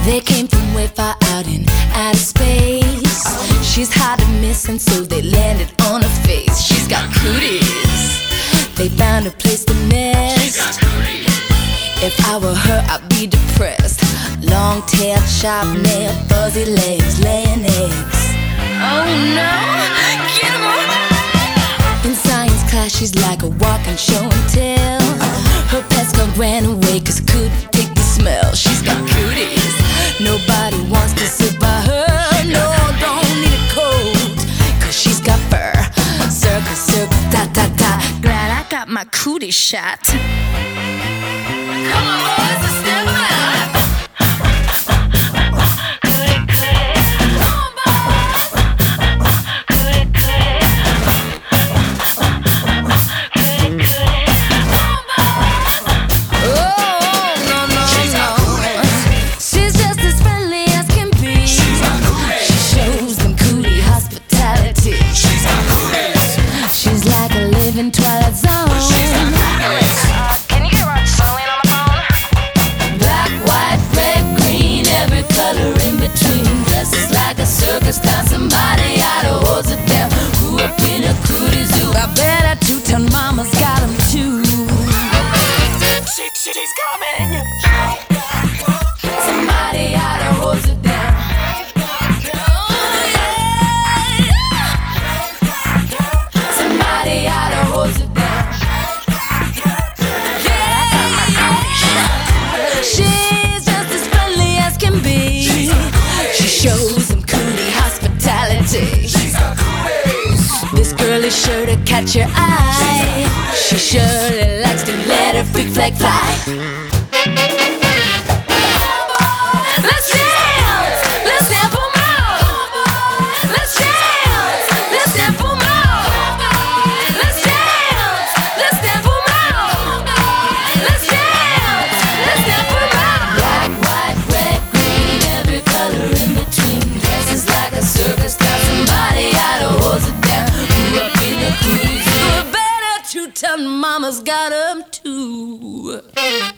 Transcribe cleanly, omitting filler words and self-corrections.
They came from way far out in outer space. She's hard to miss, and so they landed on her face. She's got cooties. They found a place to nest. If I were her, I'd be depressed. Long tail, sharp nail, fuzzy legs, laying eggs. Oh no, get 'em on. In science class, she's like a walking show and tell. Her pets got ran away 'cause couldn't take the smell. She's got cooties. Nobody wants to sit by her. No, don't need a coat 'cause she's got fur. Circle, circle, da da da. Glad I got my cootie shot. Come on, boys, let's step out. Twilight Zone. Can you get Rod Sterling on the phone? Black, white, red, green, every color in between. Dresses like a circus clown. Somebody ought to hold it down. Who up in a cootie zoo? I bet a two-ton mama's got 'em too. She's coming. Somebody ought to hold it down. Somebody ought to hold it down. She's just as friendly as can be. She shows them cootie hospitality. This girl is sure to catch your eye. She surely likes to let her freak flag fly. Let's dance, let's dance for more. Let's dance, let's dance for more. Let's dance, let's dance for more. Let's dance, let's dance for more. Black, white, red, green, every color in between. Dresses like a circus clown. Somebody ought to hold it down. Who up in the cootie zoo? Better two-ton mama's got 'em too.